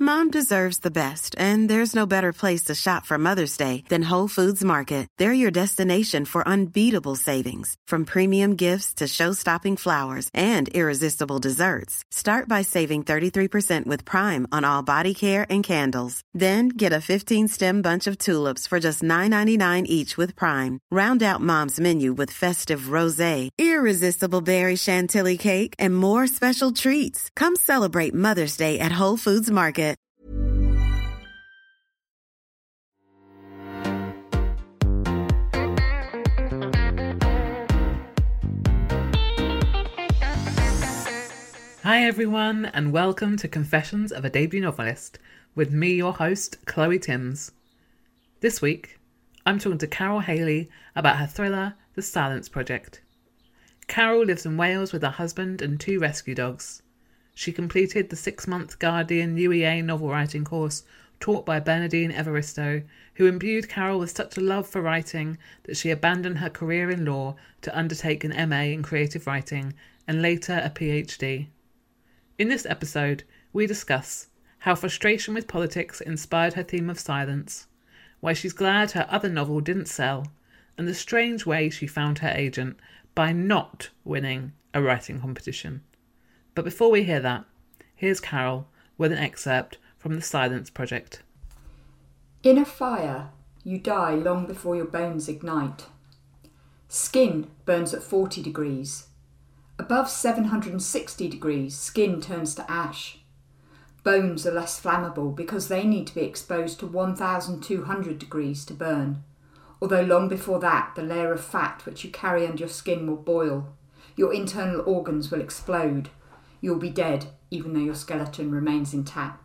Mom deserves the best, and there's no better place to shop for Mother's Day than Whole Foods Market. They're your destination for unbeatable savings, from premium gifts to show-stopping flowers and irresistible desserts. Start by saving 33% with Prime on all body care and candles. Then get a 15-stem bunch of tulips for just $9.99 each with Prime. Round out Mom's menu with festive rosé, irresistible berry chantilly cake, and more special treats. Come celebrate Mother's Day at Whole Foods Market. Hi everyone, and welcome to Confessions of a Debut Novelist, with me, your host, Chloe Timms. This week, I'm talking to Carol Haley about her thriller, The Silence Project. Carol lives in Wales with her husband and 2 rescue dogs. She completed the 6-month Guardian UEA novel writing course taught by Bernardine Evaristo, who imbued Carol with such a love for writing that she abandoned her career in law to undertake an MA in creative writing and later a PhD. In this episode, we discuss how frustration with politics inspired her theme of silence, why she's glad her other novel didn't sell, and the strange way she found her agent by not winning a writing competition. But before we hear that, here's Carol with an excerpt from The Silence Project. In a fire, you die long before your bones ignite. Skin burns at 40 degrees. Above 760 degrees, skin turns to ash. Bones are less flammable because they need to be exposed to 1,200 degrees to burn. Although long before that, the layer of fat which you carry under your skin will boil. Your internal organs will explode. You'll be dead, even though your skeleton remains intact.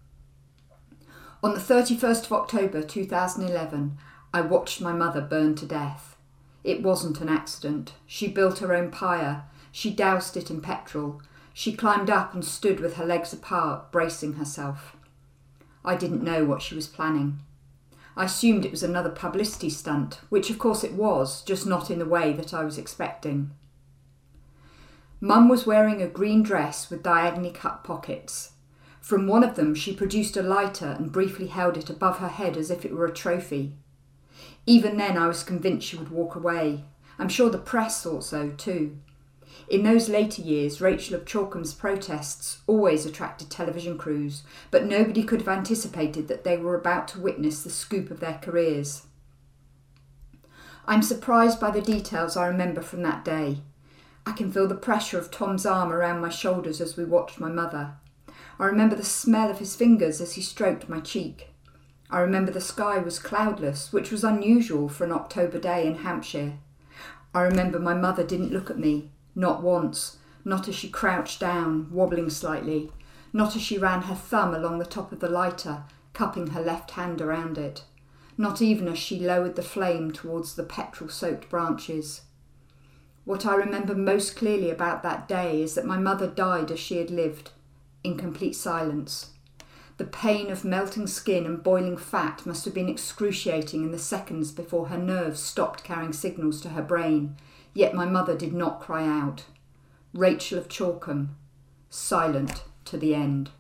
On the 31st of October 2011, I watched my mother burn to death. It wasn't an accident. She built her own pyre. She doused it in petrol. She climbed up and stood with her legs apart, bracing herself. I didn't know what she was planning. I assumed it was another publicity stunt, which of course it was, just not in the way that I was expecting. Mum was wearing a green dress with diagonally cut pockets. From one of them she produced a lighter and briefly held it above her head as if it were a trophy. Even then I was convinced she would walk away. I'm sure the press thought so too. In those later years, Rachel of Chalkham's protests always attracted television crews, but nobody could have anticipated that they were about to witness the scoop of their careers. I'm surprised by the details I remember from that day. I can feel the pressure of Tom's arm around my shoulders as we watched my mother. I remember the smell of his fingers as he stroked my cheek. I remember the sky was cloudless, which was unusual for an October day in Hampshire. I remember my mother didn't look at me. Not once, not as she crouched down, wobbling slightly, not as she ran her thumb along the top of the lighter, cupping her left hand around it, not even as she lowered the flame towards the petrol-soaked branches. What I remember most clearly about that day is that my mother died as she had lived, in complete silence. The pain of melting skin and boiling fat must have been excruciating in the seconds before her nerves stopped carrying signals to her brain. Yet my mother did not cry out. Rachel of Chalkham, silent to the end.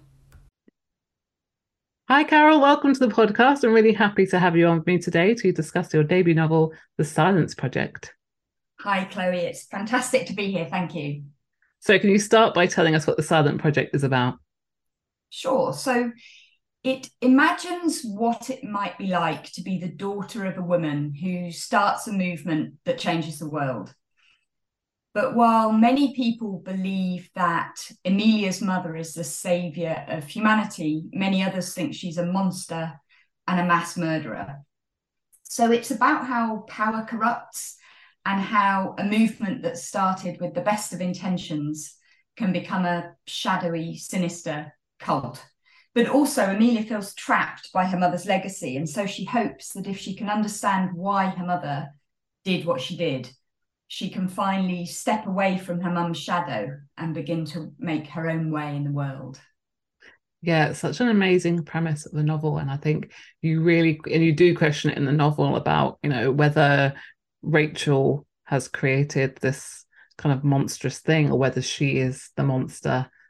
Hi Carol, welcome to the podcast. I'm really happy to have you on with me today to discuss your debut novel, The Silence Project. Hi Chloe, it's fantastic to be here, thank you. So can you start by telling us what The Silence Project is about? Sure, so it imagines what it might be like to be the daughter of a woman who starts a movement that changes the world. But while many people believe that Amelia's mother is the saviour of humanity, many others think she's a monster and a mass murderer. So it's about how power corrupts and how a movement that started with the best of intentions can become a shadowy, sinister cult. But also Amelia feels trapped by her mother's legacy, and so she hopes that if she can understand why her mother did what she did, she can finally step away from her mum's shadow and begin to make her own way in the world. Yeah, it's such an amazing premise of the novel, and I think you do question it in the novel about, whether Rachel has created this kind of monstrous thing or whether she is the monster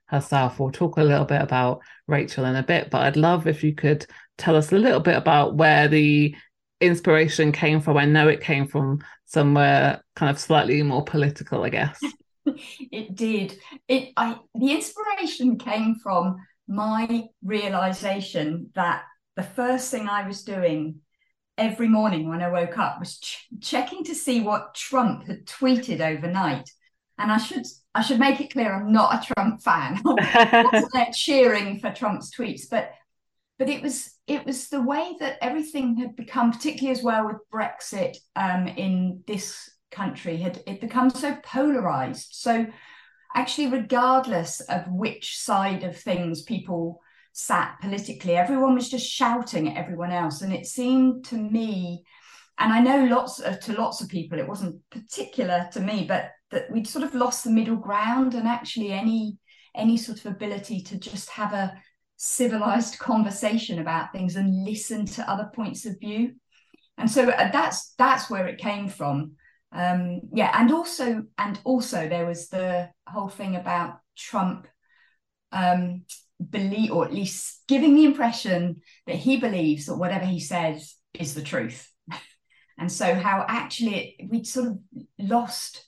herself. We'll talk a little bit about Rachel in a bit, but I'd love if you could tell us a little bit about where the inspiration came from. I know it came from somewhere kind of slightly more political, I guess. It did. The inspiration came from my realization that the first thing I was doing every morning when I woke up was checking to see what Trump had tweeted overnight. And I should make it clear, I'm not a Trump fan. I wasn't there cheering for Trump's tweets, but it was the way that everything had become, particularly as well with Brexit in this country, it become so polarized. So actually, regardless of which side of things people sat politically, everyone was just shouting at everyone else. And it seemed to me, and I know lots of people, it wasn't particular to me, but that we'd sort of lost the middle ground, and actually any sort of ability to just have a civilized conversation about things and listen to other points of view. And so that's where it came from. And also there was the whole thing about Trump believe, or at least giving the impression that he believes that whatever he says is the truth. And so how actually we'd sort of lost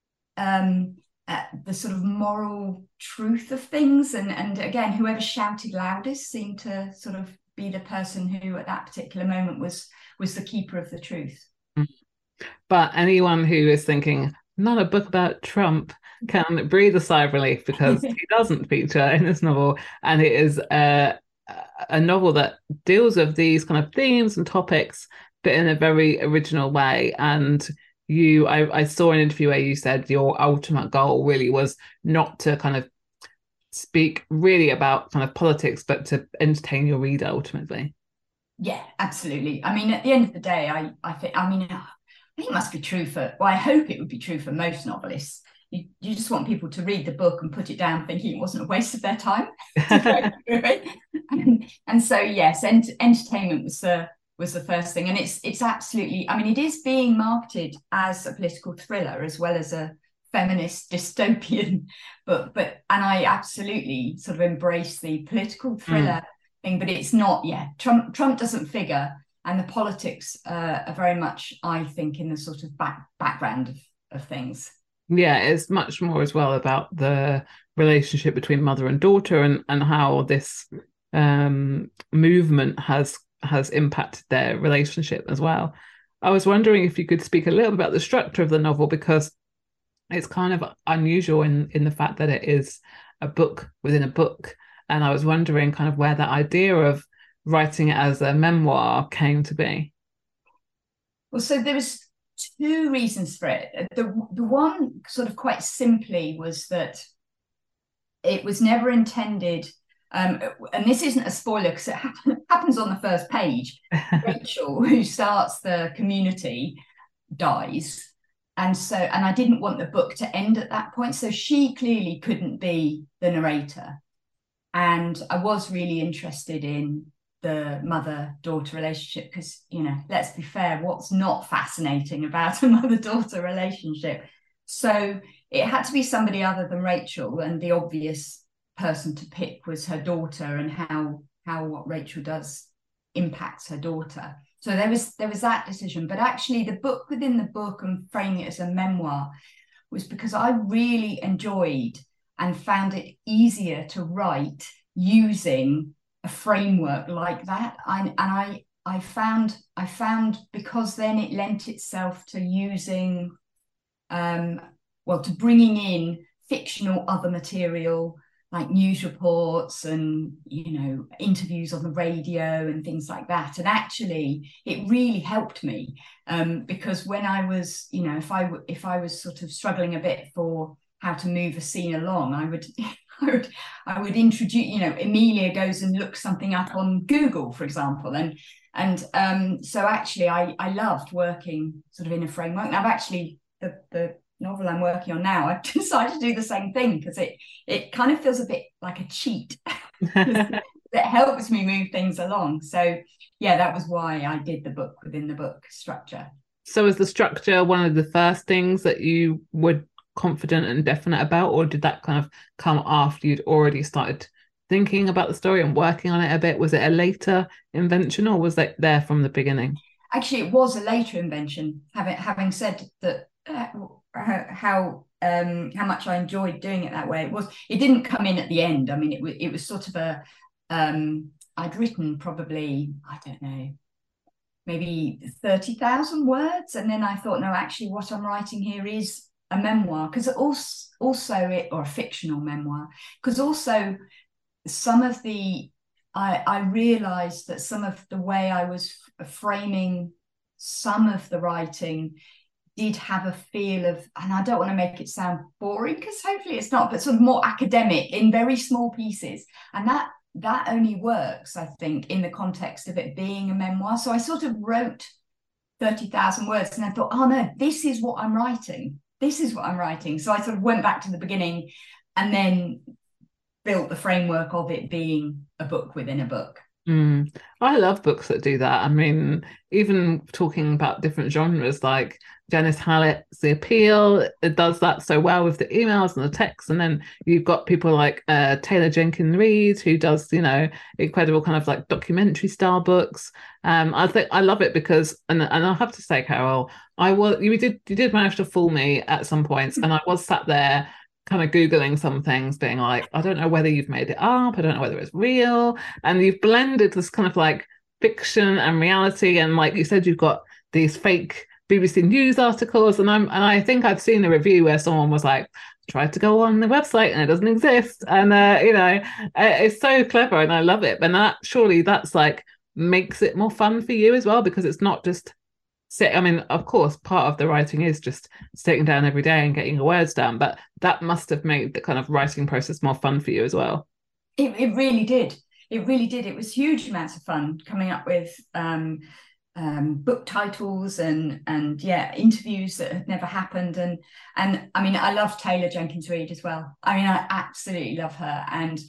the sort of moral truth of things, and again, whoever shouted loudest seemed to sort of be the person who at that particular moment was the keeper of the truth. But anyone who is thinking, not a book about Trump, can breathe a sigh of relief, because he doesn't feature in this novel, and it is a novel that deals with these kind of themes and topics, but in a very original way. And I saw an interview where you said your ultimate goal really was not to kind of speak really about kind of politics, but to entertain your reader ultimately. Yeah, absolutely. I mean, at the end of the day, I think it must be true I hope it would be true for most novelists. You just want people to read the book and put it down thinking it wasn't a waste of their time to go through it. And so, yes, entertainment was the first thing. And it's absolutely, I mean, it is being marketed as a political thriller as well as a feminist dystopian book. And I absolutely sort of embrace the political thriller thing, but it's not, Trump doesn't figure. And the politics are very much, I think, in the sort of background of things. Yeah, it's much more as well about the relationship between mother and daughter, and how this movement has impacted their relationship as well. I was wondering if you could speak a little about the structure of the novel, because it's kind of unusual in the fact that it is a book within a book. And I was wondering kind of where that idea of writing it as a memoir came to be. Well, so there was two reasons for it. The one sort of quite simply was that it was never intended, and this isn't a spoiler because it happens on the first page. Rachel, who starts the community, dies. And I didn't want the book to end at that point. So she clearly couldn't be the narrator. And I was really interested in the mother-daughter relationship because, let's be fair, what's not fascinating about a mother-daughter relationship? So it had to be somebody other than Rachel, and the obvious person to pick was her daughter, and how what Rachel does impacts her daughter. So there was that decision. But actually the book within the book, and framing it as a memoir, was because I really enjoyed and found it easier to write using a framework like that. I found because then it lent itself to using to bringing in fictional other material like news reports and interviews on the radio and things like that. And actually it really helped me because when I was if I was sort of struggling a bit for how to move a scene along, I would introduce, Emilia goes and looks something up on Google, for example. And so actually I loved working sort of in a framework. And I've actually, the novel I'm working on now, I've decided to do the same thing because it kind of feels a bit like a cheat. It helps me move things along. So yeah, that was why I did the book within the book structure. So is the structure one of the first things that you would confident and definite about, or did that kind of come after you'd already started thinking about the story and working on it a bit? Was it a later invention, or was it there from the beginning? Actually, it was a later invention. Having said that, how much I enjoyed doing it that way. It didn't come in at the end. I mean, it was sort of a I'd written probably, I don't know, maybe 30,000 words, and then I thought, no, actually, what I'm writing here is a memoir, because or a fictional memoir, because also some of the I realized that some of the way I was framing some of the writing did have a feel of, and I don't want to make it sound boring because hopefully it's not, but sort of more academic in very small pieces. And that only works, I think, in the context of it being a memoir. So I sort of wrote 30,000 words and I thought, oh no, this is what I'm writing. This is what I'm writing. So I sort of went back to the beginning and then built the framework of it being a book within a book. I love books that do that. I mean, even talking about different genres, like Janice Hallett's The Appeal, it does that so well with the emails and the texts. And then you've got people like Taylor Jenkins Reid, who does, incredible kind of like documentary style books. I think I love it because, and I have to say, Carol, you did manage to fool me at some points, and I was sat there kind of Googling some things, being like, I don't know whether you've made it up, I don't know whether it's real. And you've blended this kind of like fiction and reality. And like you said, you've got these fake BBC News articles. And I think I've seen a review where someone was like, tried to go on the website and it doesn't exist. And, it's so clever and I love it. And surely that's like makes it more fun for you as well, because it's not just of course, part of the writing is just sitting down every day and getting your words down, but that must have made the kind of writing process more fun for you as well. It really did. It really did. It was huge amounts of fun coming up with book titles and interviews that had never happened. And I mean, I love Taylor Jenkins Reid as well. I mean, I absolutely love her. And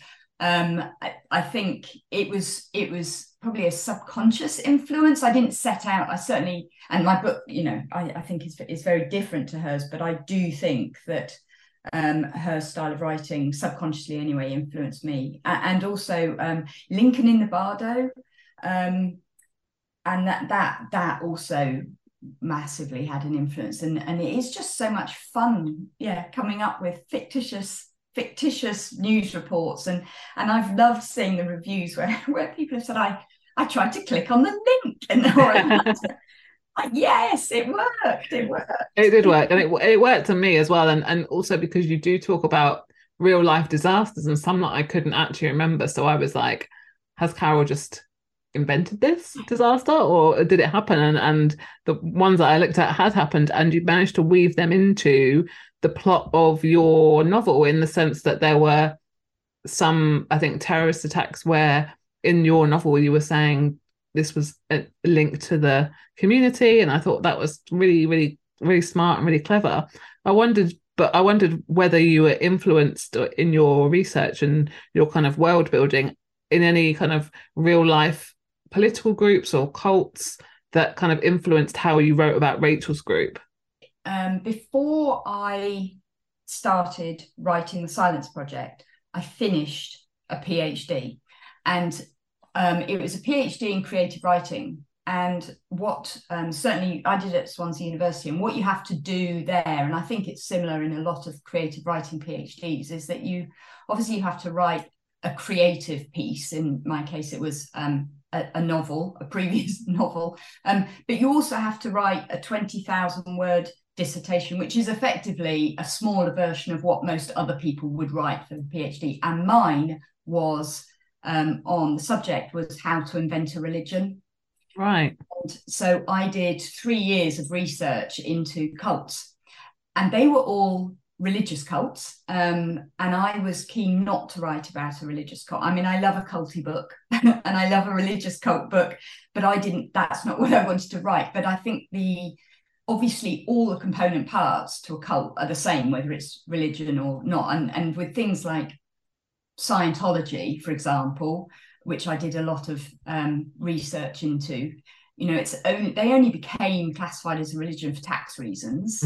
I think it was probably a subconscious influence. I didn't set out. I certainly, and my book, I think is very different to hers, but I do think that her style of writing, subconsciously anyway, influenced me. And also Lincoln in the Bardo, and that also massively had an influence. And it is just so much fun, coming up with fictitious news reports, and I've loved seeing the reviews where people have said I tried to click on the link and yes, it worked. It did work, and it worked on me as well, and also because you do talk about real life disasters and some that I couldn't actually remember, so I was like, has Carol just invented this disaster or did it happen? And the ones that I looked at had happened, and you managed to weave them into the plot of your novel, in the sense that there were some, I think, terrorist attacks where in your novel you were saying this was a link to the community, and I thought that was really, really, really smart and really clever. I wondered whether you were influenced in your research and your kind of world building in any kind of real life political groups or cults that kind of influenced how you wrote about Rachel's group. Before I started writing the Silence Project, I finished a PhD, and it was a PhD in creative writing. And what certainly I did at Swansea University, and what you have to do there, and I think it's similar in a lot of creative writing PhDs, is that you have to write a creative piece. In my case, it was a novel, a previous novel, but you also have to write a 20,000 word dissertation, which is effectively a smaller version of what most other people would write for the PhD. And mine was on the subject was how to invent a religion. Right. And so I did 3 years of research into cults, and they were all religious cults. And I was keen not to write about a religious cult. I mean, I love a culty book and I love a religious cult book, but that's not what I wanted to write. But I think obviously all the component parts to a cult are the same, whether it's religion or not. And with things like Scientology, for example, which I did a lot of research into, they only became classified as a religion for tax reasons.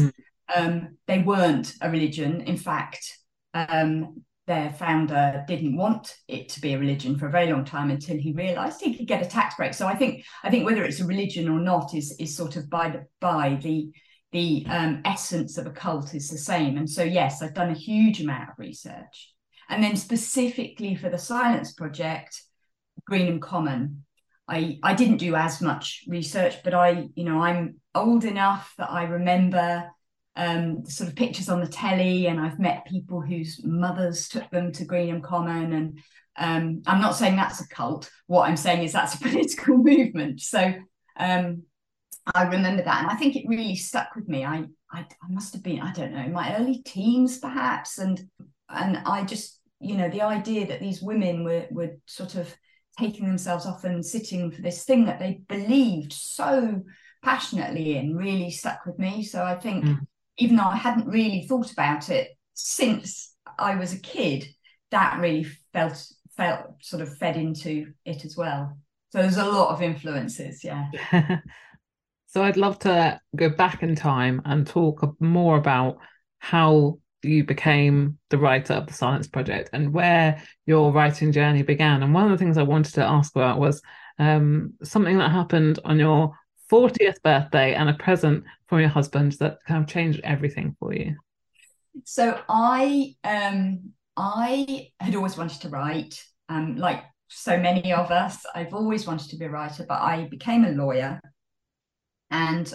They weren't a religion. In fact, their founder didn't want it to be a religion for a very long time until he realised he could get a tax break. So I think whether it's a religion or not is sort of by the essence of a cult is the same. And so yes, I've done a huge amount of research, and then specifically for the Silence Project, Greenham Common. I didn't do as much research, but I'm old enough that I remember sort of pictures on the telly, and I've met people whose mothers took them to Greenham Common, and I'm not saying that's a cult. What I'm saying is that's a political movement. So I remember that, and I think it really stuck with me. I must have been, I don't know, in my early teens perhaps, and I just, the idea that these women were sort of taking themselves off and sitting for this thing that they believed so passionately in really stuck with me. So I think even though I hadn't really thought about it since I was a kid, that really felt sort of fed into it as well. So there's a lot of influences, yeah. So I'd love to go back in time and talk more about how you became the writer of the Silence Project and where your writing journey began. And one of the things I wanted to ask about was something that happened on your 40th birthday and a present from your husband that kind of changed everything for you. So I had always wanted to write, like so many of us. I've always wanted to be a writer, but I became a lawyer, and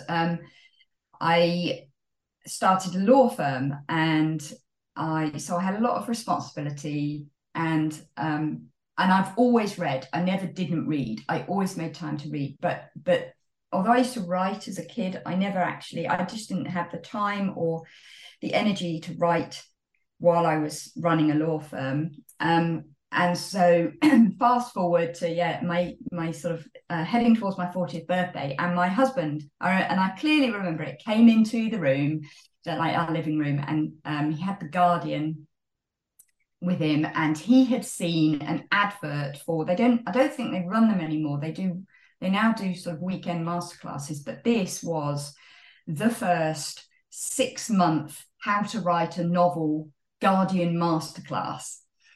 I started a law firm, and I had a lot of responsibility, and I've always read. I never didn't read. I always made time to read, but although I used to write as a kid, I just didn't have the time or the energy to write while I was running a law firm. And so fast forward to, my sort of heading towards my 40th birthday, and my husband, and I clearly remember it, came into the room, like our living room, and he had The Guardian with him, and he had seen an advert for, I don't think they run them anymore. They now do sort of weekend masterclasses, but this was the first 6-month how to write a novel Guardian masterclass.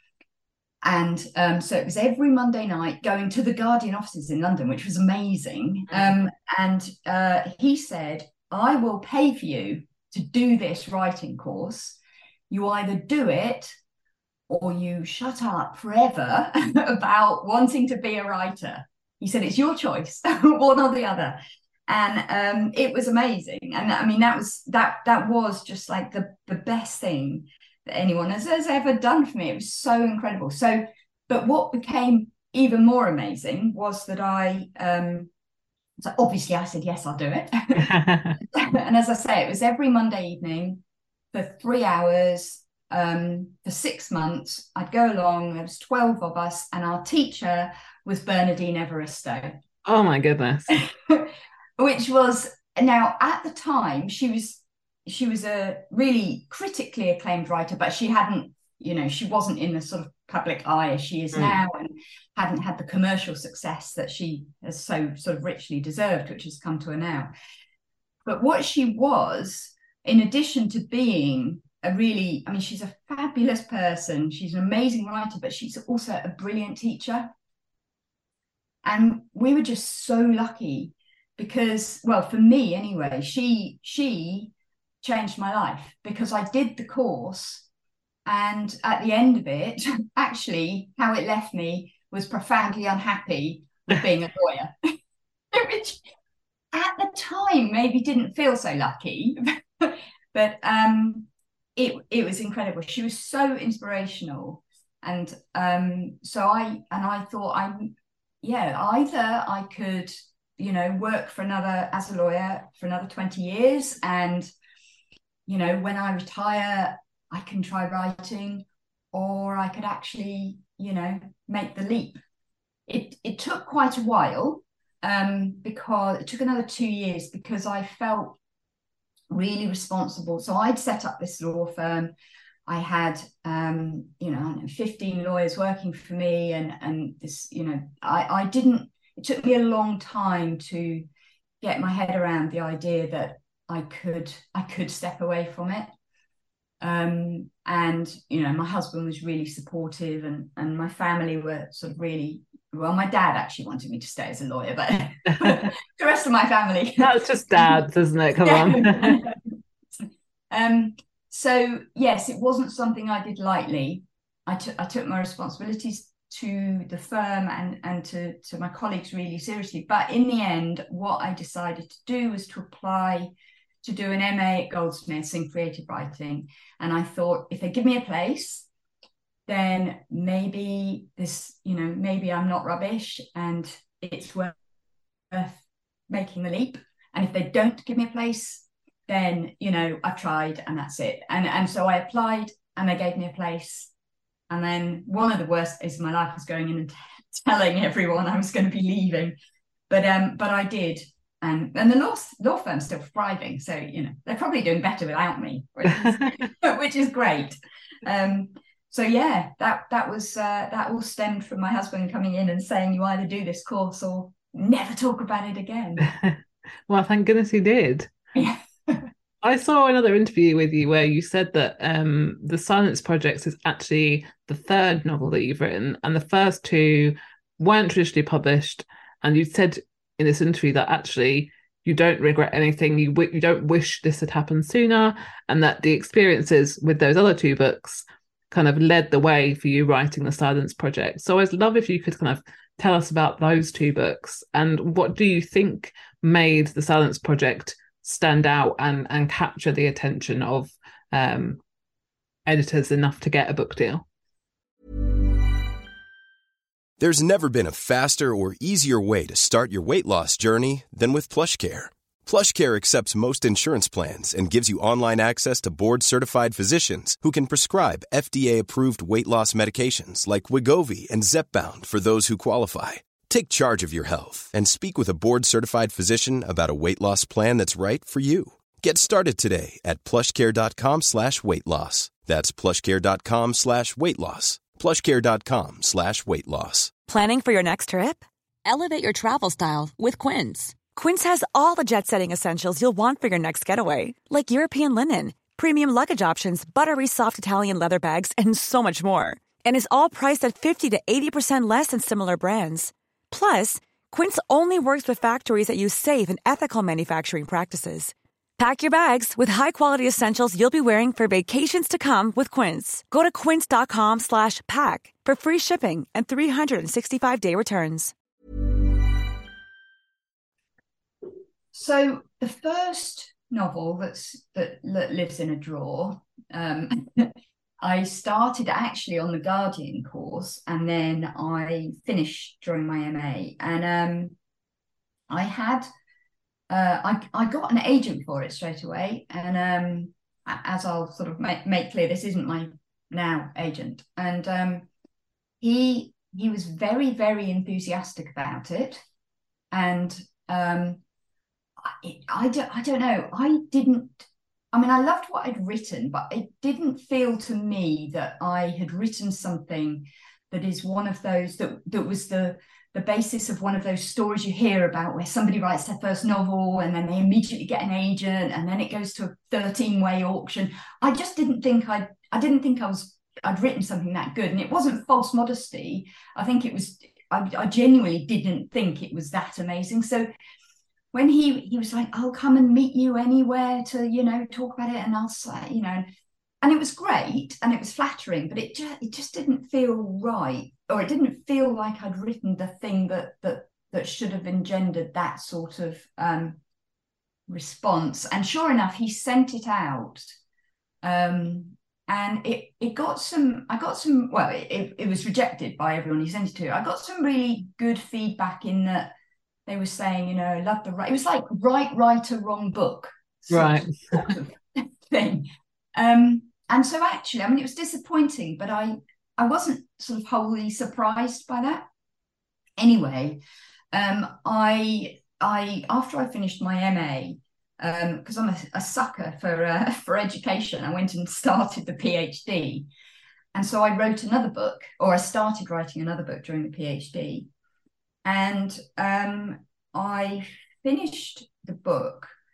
And so it was every Monday night going to the Guardian offices in London, which was amazing. And he said, I will pay for you to do this writing course. You either do it or you shut up forever about wanting to be a writer. He said, it's your choice, one or the other. And it was amazing. And I mean, that was just like the best thing that anyone has ever done for me. It was so incredible. So, but what became even more amazing was that so obviously I said, yes, I'll do it. And as I say, it was every Monday evening for 3 hours, for 6 months. I'd go along, there was 12 of us, and our teacher was Bernardine Evaristo. Oh my goodness. Which was, now at the time, she was a really critically acclaimed writer, but she hadn't, she wasn't in the sort of public eye as she is now, and hadn't had the commercial success that she has so sort of richly deserved, which has come to her now. But what she was, in addition to being she's a fabulous person, she's an amazing writer, but she's also a brilliant teacher. And we were just so lucky because, well, for me anyway, she changed my life, because I did the course, and at the end of it, actually, how it left me was profoundly unhappy with being a lawyer, which at the time maybe didn't feel so lucky, but it was incredible. She was so inspirational, and so I thought either I could work as a lawyer for another 20 years, and when I retire I can try writing, or I could actually make the leap. It took quite a while, because it took another 2 years, because I felt really responsible. So I'd set up this law firm. I had 15 lawyers working for me, and this, it took me a long time to get my head around the idea that I could step away from it. And my husband was really supportive, and my family were sort of really well. My dad actually wanted me to stay as a lawyer, but the rest of my family, that's just dads, isn't it? Come on. So yes, it wasn't something I did lightly. I took my responsibilities to the firm and to my colleagues really seriously. But in the end, what I decided to do was to apply to do an MA at Goldsmiths in creative writing. And I thought, if they give me a place, then maybe maybe I'm not rubbish and it's worth making the leap. And if they don't give me a place, then, I've tried and that's it. And so I applied and they gave me a place. And then one of the worst days of my life was going in and telling everyone I was going to be leaving. But I did. And the law firm's still thriving. So, they're probably doing better without me, which is great. So yeah, that all stemmed from my husband coming in and saying, you either do this course or never talk about it again. Well, thank goodness he did. Yeah. I saw another interview with you where you said that The Silence Project is actually the third novel that you've written, and the first two weren't traditionally published. And you said in this interview that actually you don't regret anything, you don't wish this had happened sooner, and that the experiences with those other two books kind of led the way for you writing The Silence Project. So I'd love if you could kind of tell us about those two books, and what do you think made The Silence Project stand out and capture the attention of editors enough to get a book deal? There's never been a faster or easier way to start your weight loss journey than with PlushCare. PlushCare accepts most insurance plans and gives you online access to board-certified physicians who can prescribe FDA-approved weight loss medications like Wegovy and Zepbound for those who qualify. Take charge of your health and speak with a board-certified physician about a weight loss plan that's right for you. Get started today at plushcare.com/weight-loss. That's plushcare.com/weight-loss. plushcare.com/weight-loss. Planning for your next trip? Elevate your travel style with Quince. Quince has all the jet-setting essentials you'll want for your next getaway, like European linen, premium luggage options, buttery soft Italian leather bags, and so much more. And is all priced at 50 to 80% less than similar brands. Plus, Quince only works with factories that use safe and ethical manufacturing practices. Pack your bags with high-quality essentials you'll be wearing for vacations to come with Quince. Go to quince.com/pack for free shipping and 365-day returns. So the first novel that lives in a drawer, I started actually on the Guardian course, and then I finished during my MA. And I had... I got an agent for it straight away, and as I'll sort of make clear, this isn't my now agent, and he was very, very enthusiastic about it, and I don't know, I loved what I'd written, but it didn't feel to me that I had written something that is one of those that was the basis of one of those stories you hear about where somebody writes their first novel and then they immediately get an agent and then it goes to a 13-way auction. I just didn't think I'd written something that good. And it wasn't false modesty. I think it was, I genuinely didn't think it was that amazing. So when he was like, I'll come and meet you anywhere to, talk about it, and I'll say, and it was great and it was flattering, but it just didn't feel right, or it didn't feel like I'd written the thing that should have engendered that sort of response. And sure enough, he sent it out, and it got some. Well, it was rejected by everyone he sent it to. I got some really good feedback in that they were saying, love the right. It was like right writer, wrong book, right? Sort of thing. And so actually, it was disappointing, but I wasn't sort of wholly surprised by that. Anyway, I after I finished my MA, because I'm a sucker for education, I went and started the PhD, and so I wrote another book, or I started writing another book during the PhD, and I finished the book.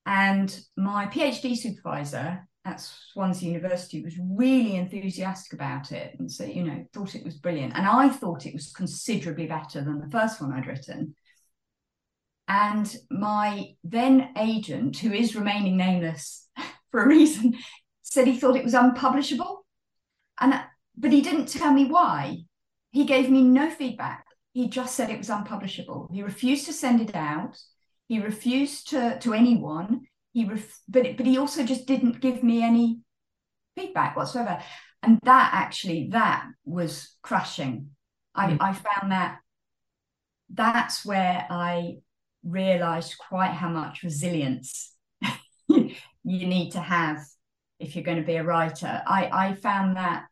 And my PhD supervisor at Swansea University was really enthusiastic about it and so, thought it was brilliant. And I thought it was considerably better than the first one I'd written. And my then agent, who is remaining nameless for a reason, said he thought it was unpublishable. But he didn't tell me why. He gave me no feedback. He just said it was unpublishable. He refused to send it out. He refused to anyone. But he also just didn't give me any feedback whatsoever. And that was crushing. I found that's where I realized quite how much resilience you need to have if you're going to be a writer. I found that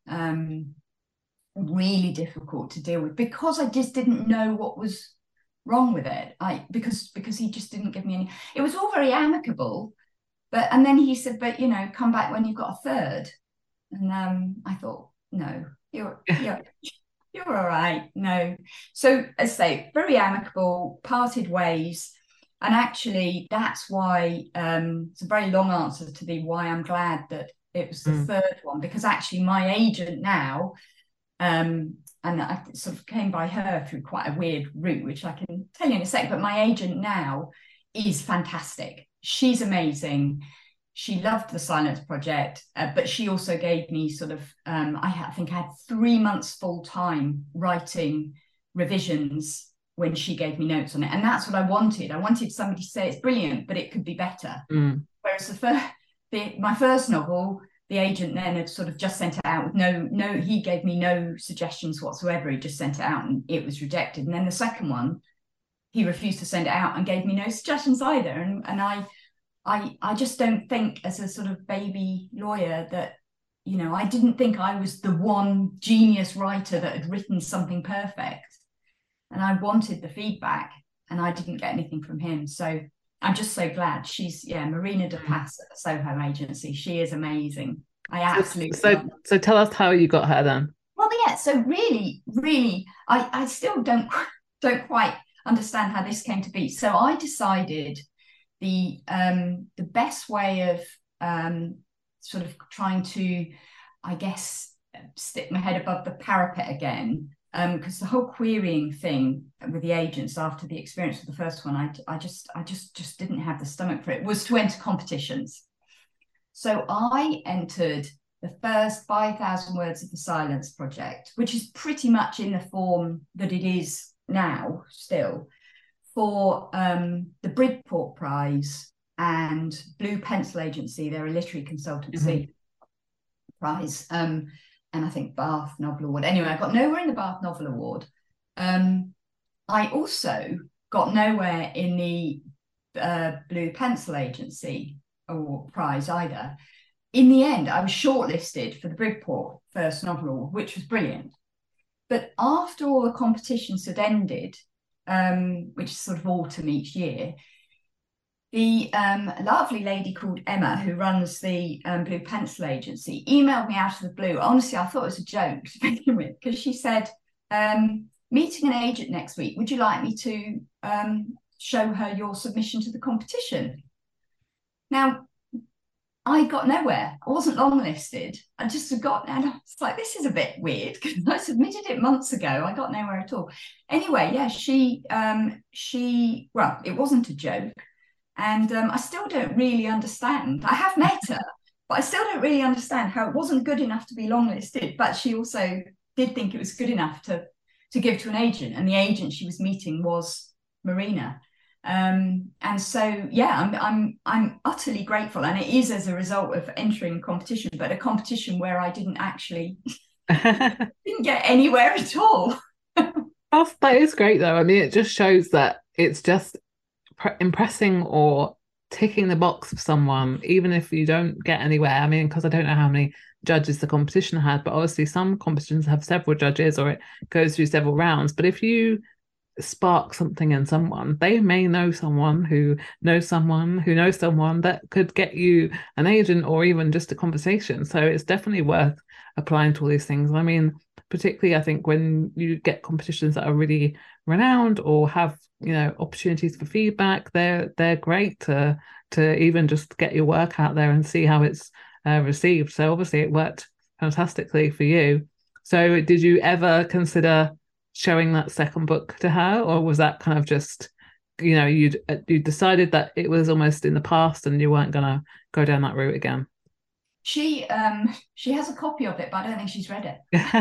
really difficult to deal with because I just didn't know what was wrong with it. Because he just didn't give me any. It was all very amicable, and then he said, "But come back when you've got a third." And I thought, "No, you're all right." No. So as I say, very amicable, parted ways. And actually, that's why it's a very long answer to why I'm glad that it was the third one, because actually my agent now, and I sort of came by her through quite a weird route, which I can tell you in a sec, but my agent now is fantastic. She's amazing. She loved the Silence Project, but she also gave me sort of, I think I had 3 months full time writing revisions when she gave me notes on it. And that's what I wanted. I wanted somebody to say it's brilliant, but it could be better. Whereas my first novel, the agent then had sort of just sent it out with no, he gave me no suggestions whatsoever. He just sent it out and it was rejected. And then the second one, he refused to send it out and gave me no suggestions either. And I just don't think as a sort of baby lawyer that, I didn't think I was the one genius writer that had written something perfect. And I wanted the feedback and I didn't get anything from him. So I'm just so glad. She's, Marina de Pass at the Soho Agency. She is amazing. I absolutely So tell us how you got her then. Well, yeah, so really, I still don't quite understand how this came to be. So I decided the best way of sort of trying to, I guess, stick my head above the parapet again, because the whole querying thing with the agents after the experience of the first one, I just didn't have the stomach for it, was to enter competitions. So I entered the first 5,000 words of the Silence Project, which is pretty much in the form that it is now still, for the Bridport Prize and Blue Pencil Agency, they're a literary consultancy prize, and I think Bath Novel Award. Anyway, I got nowhere in the Bath Novel Award. I also got nowhere in the Blue Pencil Agency Award prize either. In the end, I was shortlisted for the Bridport First Novel Award, which was brilliant. But after all the competitions had ended, which is sort of autumn each year, the lovely lady called Emma, who runs the Blue Pencil Agency, emailed me out of the blue. Honestly, I thought it was a joke to begin with, because she said, meeting an agent next week, would you like me to show her your submission to the competition? Now, I got nowhere. I wasn't longlisted. I just had got, and I was like, this is a bit weird because I submitted it months ago. I got nowhere at all. Anyway, yeah, she, well, it wasn't a joke. And I still don't really understand. I have met her, but I still don't really understand how it wasn't good enough to be longlisted, but she also did think it was good enough to give to an agent. And the agent she was meeting was Marina. And so, yeah, I'm utterly grateful. And it is as a result of entering competition, but a competition where I didn't actually, didn't get anywhere at all. That is great, though. I mean, it just shows that it's just impressing or ticking the box for someone, even if you don't get anywhere. I mean, because I don't know how many judges the competition had, but obviously some competitions have several judges or it goes through several rounds. But if you spark something in someone, they may know someone who knows someone who knows someone that could get you an agent or even just a conversation. So it's definitely worth applying to all these things. I mean, particularly I think when you get competitions that are really renowned or have, opportunities for feedback, they're great to even just get your work out there and see how it's received. So obviously it worked fantastically for you. So did you ever consider showing that second book to her, or was that kind of just, you decided that it was almost in the past and you weren't gonna go down that route again? She has a copy of it, but I don't think she's read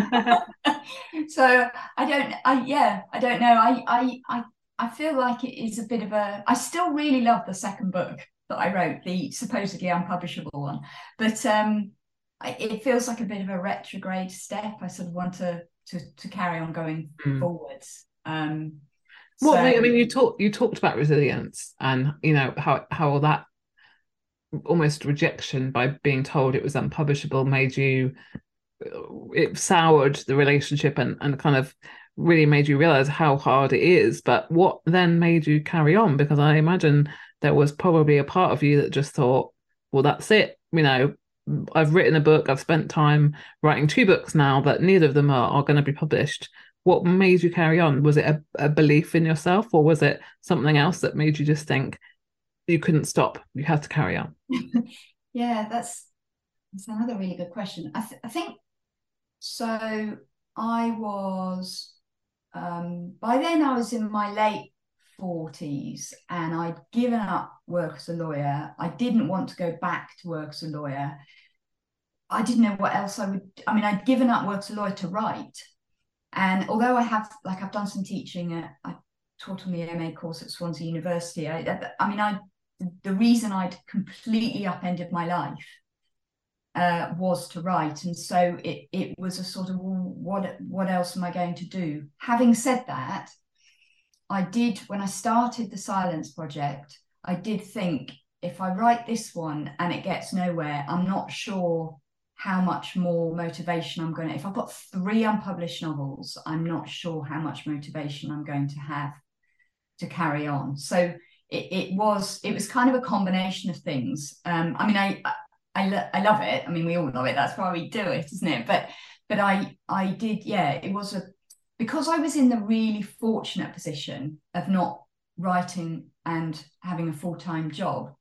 it. So I don't know. I feel like it is a bit of a. I still really love the second book that I wrote, the supposedly unpublishable one, but it feels like a bit of a retrograde step. I sort of want to carry on going forwards. Well, I mean, you talked about resilience and how that almost rejection by being told it was unpublishable made you, it soured the relationship and kind of really made you realize how hard it is. But what then made you carry on? Because I imagine there was probably a part of you that just thought, well, that's it. I've written a book, I've spent time writing 2 books now, but neither of them are going to be published. What made you carry on? Was it a belief in yourself, or was it something else that made you just think you couldn't stop, you had to carry on? Yeah, that's another really good question. I think so. I was by then I was in my late 40s and I'd given up work as a lawyer. I didn't want to go back to work as a lawyer. I didn't know what else I'd given up work as a lawyer to write. And although I've done some teaching, I taught on the MA course at Swansea University. The reason I'd completely upended my life was to write, and so it was a sort of, what else am I going to do? Having said that, when I started the Silence Project, I did think, if I write this one and it gets nowhere, I'm not sure how much more motivation I'm going to, if I've got 3 unpublished novels, I'm not sure how much motivation I'm going to have to carry on. So it was kind of a combination of things. I love it. I mean, we all love it. That's why we do it, isn't it? But I did, it was because I was in the really fortunate position of not writing and having a full-time job.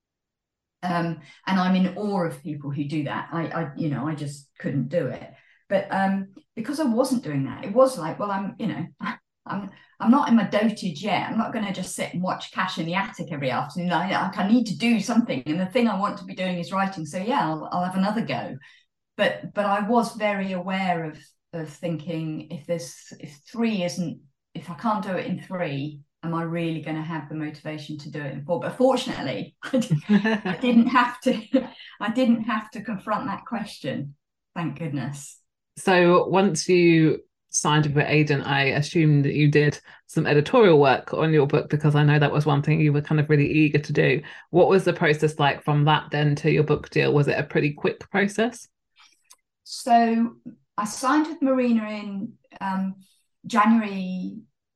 And I'm in awe of people who do that. I just couldn't do it. But because I wasn't doing that, it was like, well, I'm not in my dotage yet. I'm not going to just sit and watch Cash in the Attic every afternoon. I need to do something, and the thing I want to be doing is writing. So yeah, I'll have another go. But I was very aware of thinking, if I can't do it in 3, am I really going to have the motivation to do it in 4? But fortunately, I didn't have to confront that question. Thank goodness. So once you signed with an agent, I assumed that you did some editorial work on your book, because I know that was one thing you were kind of really eager to do. What was the process like from that then to your book deal? Was it a pretty quick process? So I signed with Marina in January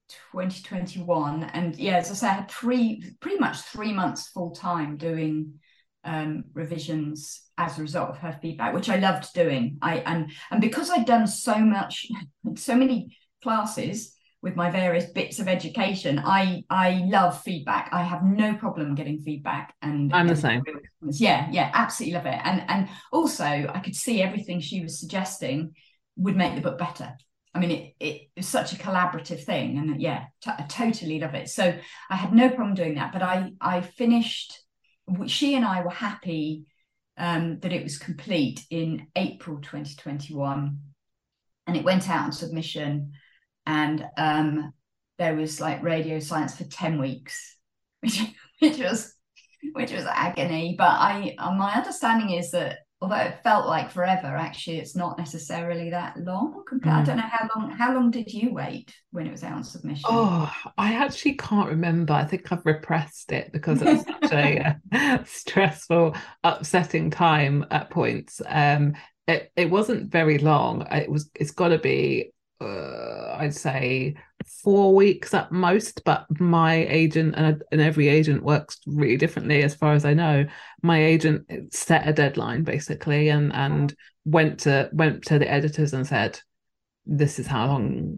2021, and as I say, I had pretty much 3 months full time doing revisions as a result of her feedback, which I loved doing. And because I'd done so many classes with my various bits of education, I love feedback. I have no problem getting feedback, and I'm the same. Yeah, absolutely love it. And also I could see everything she was suggesting would make the book better. I mean, it was such a collaborative thing, and I totally love it. So I had no problem doing that. But I finished. She and I were happy that it was complete in April 2021, and it went out on submission. And there was like radio silence for 10 weeks, which was agony. But my understanding is that, although it felt like forever, actually it's not necessarily that long. I don't know how long did you wait when it was out on submission? Oh, I actually can't remember. I think I've repressed it because it was such a stressful, upsetting time at points. It wasn't very long. It's got to be I'd say 4 weeks at most, but my agent and every agent works really differently as far as I know. My agent set a deadline basically and went to the editors and said, this is how long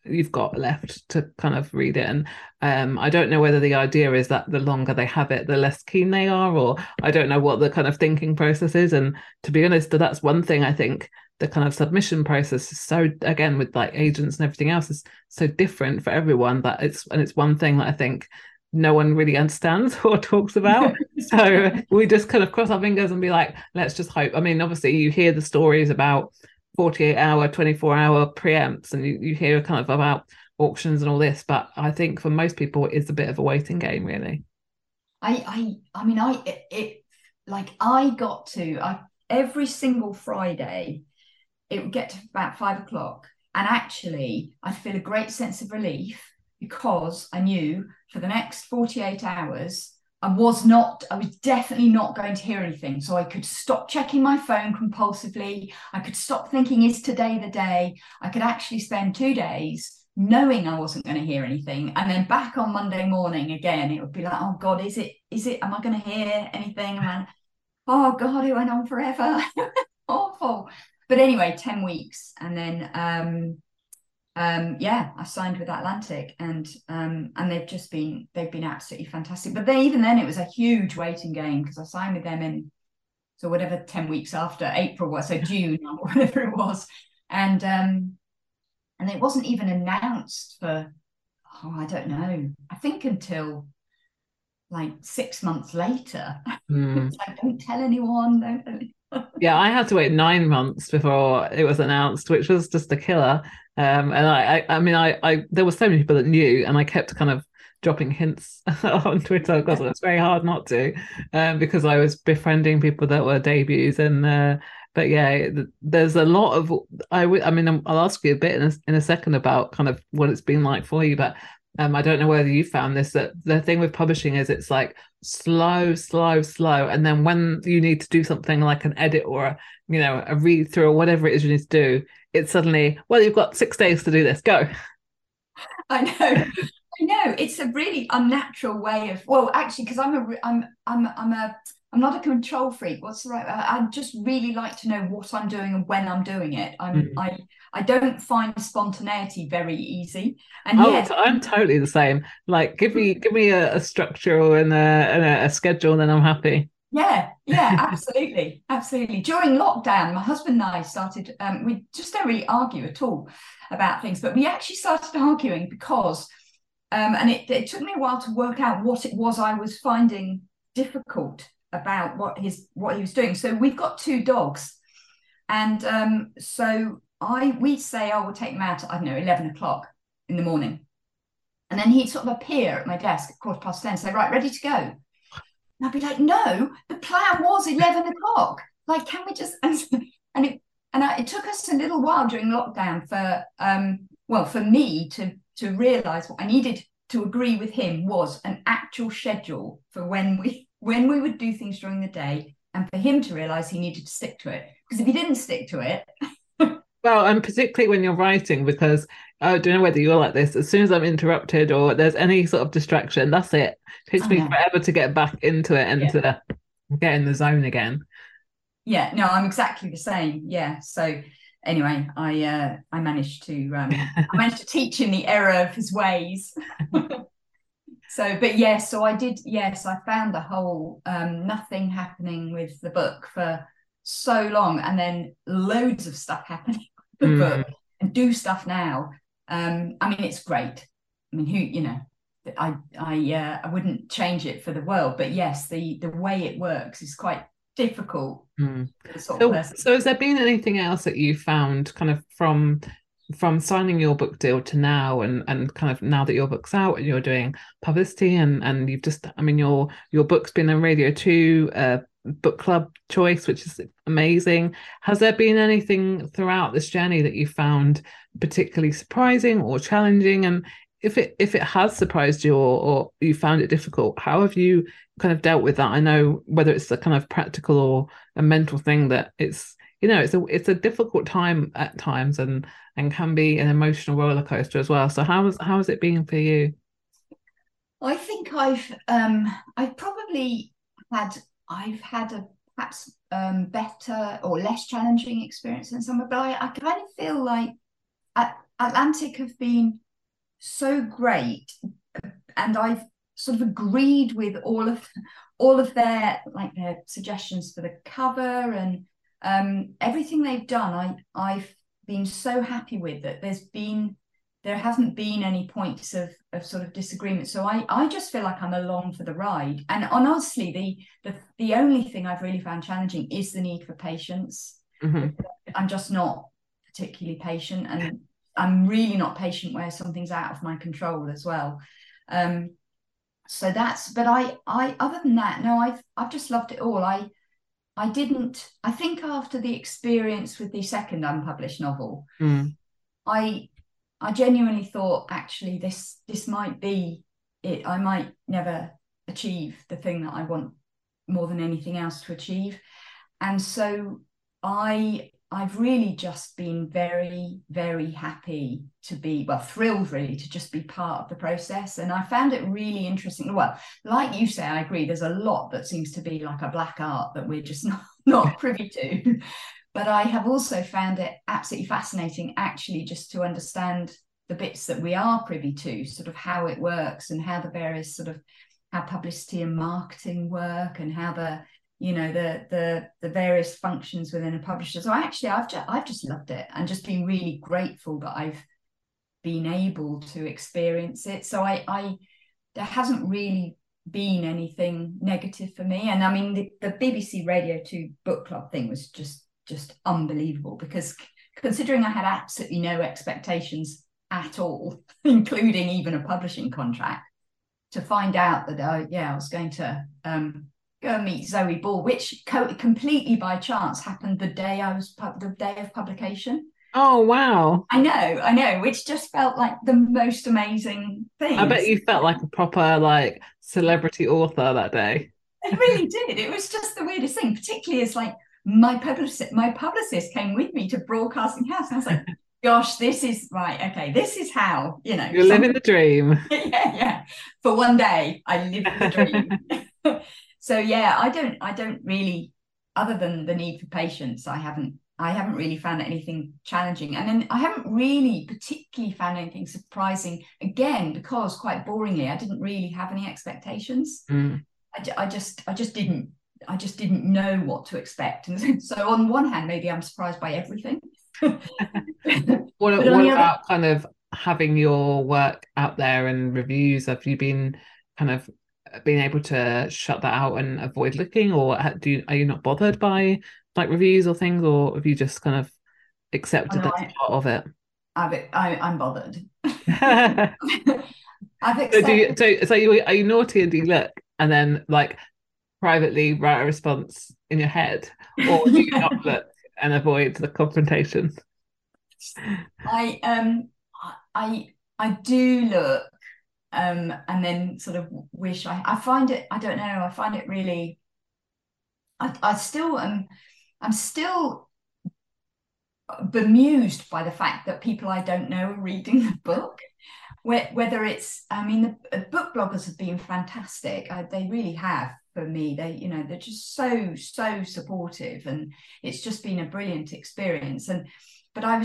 you've got left to kind of read it. And I don't know whether the idea is that the longer they have it, the less keen they are, or I don't know what the kind of thinking process is. And to be honest, that's one thing I think the kind of submission process is so, again, with like agents and everything else, is so different for everyone, that it's one thing that I think no one really understands or talks about. So we just kind of cross our fingers and be like, let's just hope. I mean, obviously you hear the stories about 48-hour, 24-hour preempts, and you hear kind of about auctions and all this, but I think for most people it's a bit of a waiting game, really. Every single Friday it would get to about 5 o'clock, and actually I'd feel a great sense of relief, because I knew for the next 48 hours I was definitely not going to hear anything. So I could stop checking my phone compulsively. I could stop thinking, is today the day? I could actually spend 2 days knowing I wasn't going to hear anything. And then back on Monday morning again, it would be like, oh God, is it, am I going to hear anything? And oh God, it went on forever. Awful. But anyway, 10 weeks. And then, I signed with Atlantic, and they've been absolutely fantastic. But even then it was a huge waiting game, because I signed with them in, so whatever 10 weeks after April was, so June or whatever it was, and it wasn't even announced for, I don't know, I think until like 6 months later. It's like, don't tell anyone. Yeah, I had to wait 9 months before it was announced, which was just a killer. And I mean, there were so many people that knew, and I kept kind of dropping hints on Twitter, because it's very hard not to, because I was befriending people that were debuts. And but yeah, there's a lot of I'll ask you a bit in a second about kind of what it's been like for you, but I don't know whether you found this, that the thing with publishing is it's like slow, and then when you need to do something like an edit or a read through or whatever it is you need to do, it's suddenly, well, you've got 6 days to do this, go. I know it's a really unnatural way of, well, actually, because I'm not a control freak. What's the right? I just really like to know what I'm doing and when I'm doing it. I don't find spontaneity very easy. And yes, I'm totally the same. Like, give me a structure and a schedule, and then I'm happy. Yeah, absolutely. During lockdown, my husband and I started, we just don't really argue at all about things, but we actually started arguing because, and it took me a while to work out what it was I was finding difficult about what he was doing. So we've got 2 dogs, and so we'd say, we'll take them out at, I don't know, 11 o'clock in the morning, and then he'd sort of appear at my desk at 10:15 and say, right, ready to go. And I'd be like, no, the plan was 11 o'clock. Like, can we just, it took us a little while during lockdown for me to realize what I needed to agree with him was an actual schedule for when we would do things during the day, and for him to realize he needed to stick to it, because if he didn't stick to it. Well, and particularly when you're writing, because I don't know whether you're like this, as soon as I'm interrupted or there's any sort of distraction, that's it. It takes me forever to get back into it and to get in the zone again. Yeah, no, I'm exactly the same. Yeah. So anyway, I managed to teach him the error of his ways. So I did. Yes, I found the whole nothing happening with the book for so long, and then loads of stuff happening with the book, and do stuff now. I mean, it's great. I mean, I wouldn't change it for the world, but yes, the way it works is quite difficult. So has there been anything else that you found kind of from signing your book deal to now, and kind of now that your book's out and you're doing publicity, and you've just, I mean, your book's been on Radio 2 book club choice, which is amazing. Has there been anything throughout this journey that you found particularly surprising or challenging? And if it has surprised you, or you found it difficult, how have you kind of dealt with that? I know whether it's a kind of practical or a mental thing, that it's a difficult time at times, and can be an emotional roller coaster as well. So how has it been for you? I think I've had a perhaps better or less challenging experience than some, but I kind of feel like Atlantic have been so great, and I've sort of agreed with all of their suggestions for the cover and everything they've done. I've been so happy with that. There hasn't been any points of sort of disagreement. So I just feel like I'm along for the ride. And honestly, the only thing I've really found challenging is the need for patience. Mm-hmm. I'm just not particularly patient, and I'm really not patient where something's out of my control as well. So that's, but I other than that, no, I've just loved it all. I think after the experience with the second unpublished novel, I genuinely thought, actually, this might be it. I might never achieve the thing that I want more than anything else to achieve. And so I've really just been very, very happy to be, well, thrilled really to just be part of the process. And I found it really interesting. Well, like you say, I agree, there's a lot that seems to be like a black art that we're just not privy to. But I have also found it absolutely fascinating, actually, just to understand the bits that we are privy to, sort of how it works and how the various sort of how publicity and marketing work, and how the various functions within a publisher. So I've just loved it, and just been really grateful that I've been able to experience it. So I there hasn't really been anything negative for me. And I mean, the BBC Radio 2 book club thing was just unbelievable, because considering I had absolutely no expectations at all, including even a publishing contract, to find out that I was going to go and meet Zoe Ball, which completely by chance happened the day the day of publication. Oh wow! I know, which just felt like the most amazing thing. I bet you felt like a proper celebrity author that day. It really did. It was just the weirdest thing, particularly as my publicist came with me to Broadcasting House, and I was like, gosh, this is right. Okay, this is how, you're living the dream. Yeah. For one day, I lived the dream. So yeah, I don't really, other than the need for patience, I haven't really found anything challenging. And then I haven't really particularly found anything surprising, again, because quite boringly, I didn't really have any expectations. I just didn't know what to expect. And so on one hand, maybe I'm surprised by everything. What about kind of having your work out there and reviews? Have you been kind of being able to shut that out and avoid looking, or are you not bothered by reviews or things, or have you just kind of accepted that's part of it? I'm bothered. I've accepted. So are you naughty and do you look and then privately write a response in your head, or do you not look and avoid the confrontation? I do look, and then sort of wish I find it, I don't know, I find it really, I'm still bemused by the fact that people I don't know are reading the book. Whether it's, I mean, the book bloggers have been fantastic. They really have, for me. They're just so supportive, and it's just been a brilliant experience. But I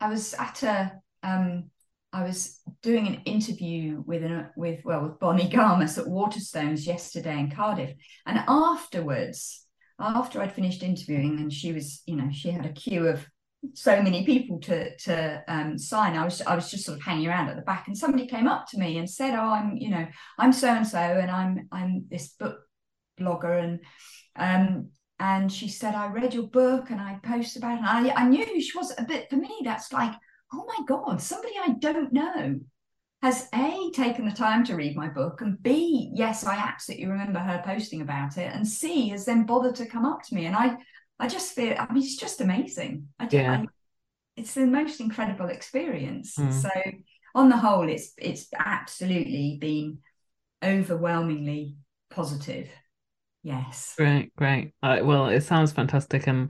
was doing an interview with Bonnie Garmus at Waterstones yesterday in Cardiff, and afterwards, after I'd finished interviewing, and she was, she had a queue of so many people to sign. I was just sort of hanging around at the back, and somebody came up to me and said, "Oh, I'm so and so, and I'm this book blogger," and she said, "I read your book and I posted about it." And I knew she was a bit, for me, that's like, oh my God, somebody I don't know has A, taken the time to read my book, and B, yes, I absolutely remember her posting about it, and C, has then bothered to come up to me. And I just feel, I mean, it's just amazing. It's the most incredible experience. So on the whole, it's absolutely been overwhelmingly positive. Yes. Great. Well, it sounds fantastic, and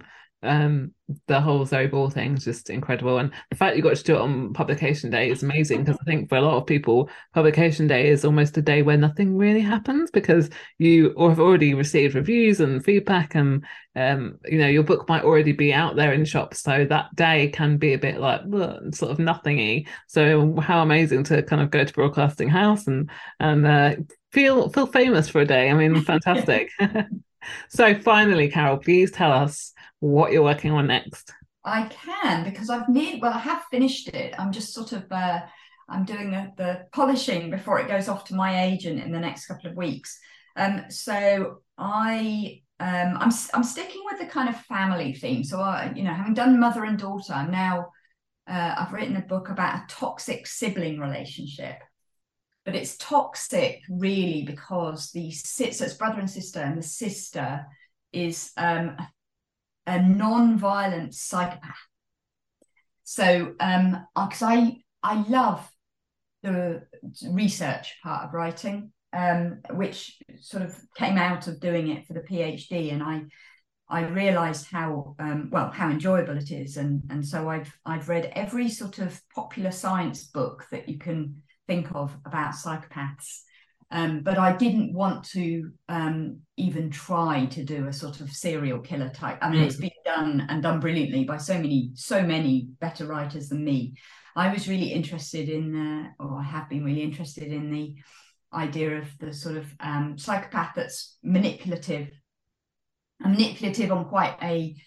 the whole Zoe Ball thing is just incredible, and the fact you got to do it on publication day is amazing, because I think for a lot of people publication day is almost a day where nothing really happens, because you have already received reviews and feedback, and your book might already be out there in shops, so that day can be a bit like sort of nothingy. So how amazing to kind of go to Broadcasting House and feel famous for a day. I mean, fantastic. So finally, Carol, please tell us what you're working on next. I can, because I have finished it. I'm just sort of I'm doing the polishing before it goes off to my agent in the next couple of weeks. So I'm sticking with the kind of family theme. So having done mother and daughter, I'm now I've written a book about a toxic sibling relationship. But it's toxic really because so it's brother and sister, and the sister is a non-violent psychopath. So because I love the research part of writing, which sort of came out of doing it for the PhD, and I realized how enjoyable it is, and so I've read every sort of popular science book that you can think of about psychopaths, but I didn't want to even try to do a sort of serial killer type. I mean, it's been done brilliantly by so many better writers than me. I was really interested I have been really interested in the idea of the sort of psychopath that's manipulative on quite a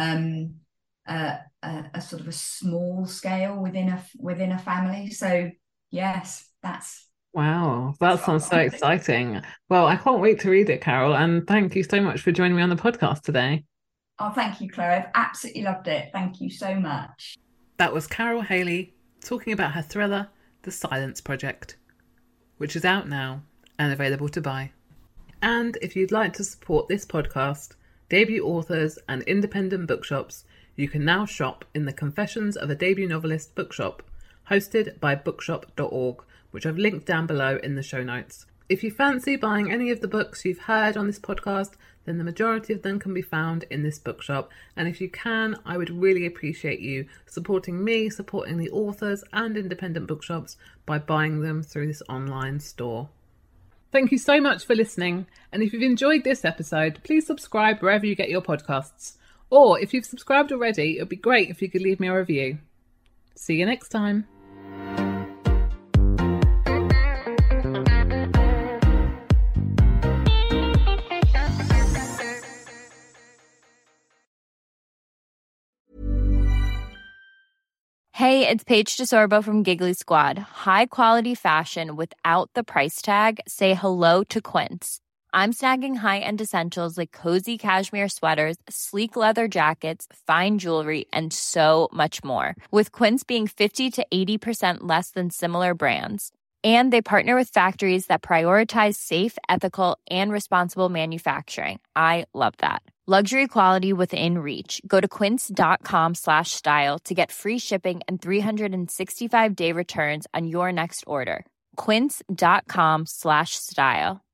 sort of a small scale within a family. So yes, that sounds so exciting. Well, I can't wait to read it, Carol, and thank you so much for joining me on the podcast today. Oh, thank you, Chloe. I've absolutely loved it. Thank you so much. That was Carol Haley talking about her thriller, The Silence Project, which is out now and available to buy. And if you'd like to support this podcast, debut authors and independent bookshops, you can now shop in the Confessions of a Debut Novelist bookshop, hosted by bookshop.org, which I've linked down below in the show notes. If you fancy buying any of the books you've heard on this podcast, then the majority of them can be found in this bookshop. And if you can, I would really appreciate you supporting me, supporting the authors and independent bookshops by buying them through this online store. Thank you so much for listening. And if you've enjoyed this episode, please subscribe wherever you get your podcasts. Or if you've subscribed already, it would be great if you could leave me a review. See you next time. Hey, it's Paige DeSorbo from Giggly Squad. High quality fashion without the price tag. Say hello to Quince. I'm snagging high-end essentials like cozy cashmere sweaters, sleek leather jackets, fine jewelry, and so much more. With Quince being 50 to 80% less than similar brands. And they partner with factories that prioritize safe, ethical, and responsible manufacturing. I love that. Luxury quality within reach. Go to quince.com/style to get free shipping and 365-day returns on your next order. Quince.com/style.